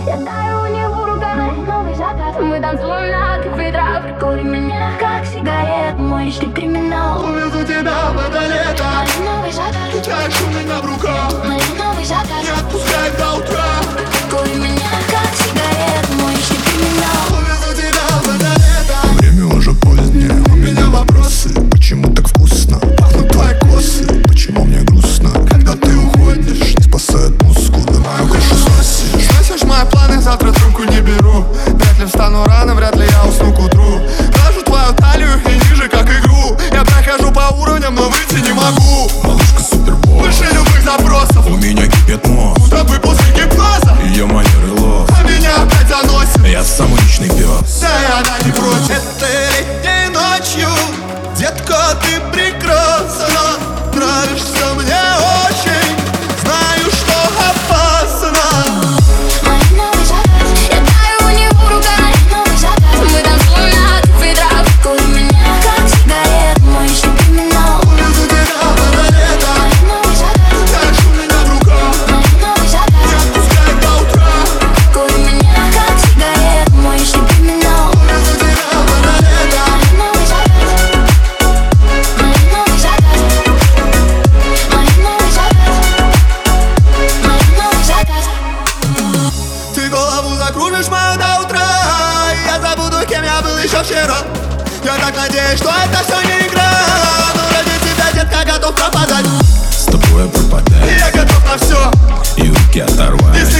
Я таю у него руками, новый закат. Мы танцуем на кафедрах, прикури меня как сигарет, мой личный криминал. Увезу тебя в это лето. Мои новый закат, Летаешь у меня в руках. мои новый закат. Не отпускай до утра. Прикури меня как сигарет, мой личный криминал. Увезу тебя в это лето. Время уже позднее, у меня вопросы. Почему так вкусно пахнут твои косы? Почему мне грустно, когда ты уходишь? Не спасает музыку, да мою крышу сносишь. Сносишь мои планы, завтра трубку не беру. Вряд ли встану рано, вряд ли я усну к утру. Глажу твою талию и ниже, как игру. Я прохожу по уровням, но выйти не могу. Малышка супербол, Выше любых запросов. у меня кипит мозг. Будто бы после гипноза. Ее манеры лов, А меня опять заносит. я самый личный пес. Да и она не против. Этой летней ночью, детка, ты прекрасна. Нравишься мне очень. Знаю, что опасно. Мой новый закат, я таю у него руками, новый закат. Мы танцуем на кафедрах, прикури меня как сигарет, мой личный криминал. Увезу тебя в это лето. Мой новый закат, Летаешь у меня в руках. мой новый закат. Не отпускай до утра. Прикури меня как сигарет, мой личный криминал. Увезу тебя в это лето. Мой новый закат, мой новый закат. Мой новый закат, мой новый закат. Ты голову закружишь мою до утра. И я забуду, кем я был еще вчера. Я так надеюсь, что это все не игра. Но ради тебя, детка, готов пропадать. С тобой я пропадаю, И я готов на все. и руки оторвать.